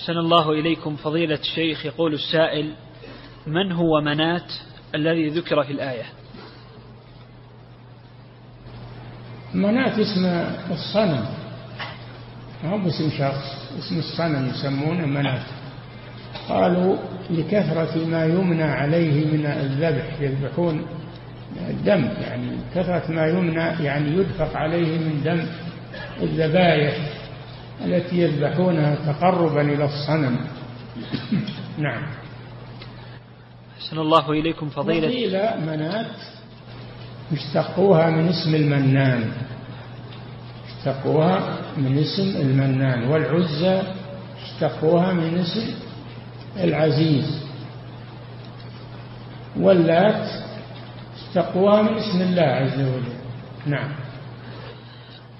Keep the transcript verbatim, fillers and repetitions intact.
أحسن الله إليكم فضيلة الشيخ. يقول السائل: من هو منات الذي ذكر في الآية؟ منات اسم الصنم، ما هو اسم شخص، اسم الصنم يسمونه منات. قالوا لكثرة ما يمنى عليه من الذبح، يذبحون الدم، يعني كثرة ما يمنى يعني يدفق عليه من دم الذبائح التي يذبحونها تقربا إلى الصنم. نعم. أحسن الله إليكم فضيلة. وقيل منات اشتقوها من اسم المنان، اشتقوها من اسم المنان، والعزى اشتقوها من اسم العزيز، واللات اشتقوها من اسم الله عز وجل. نعم.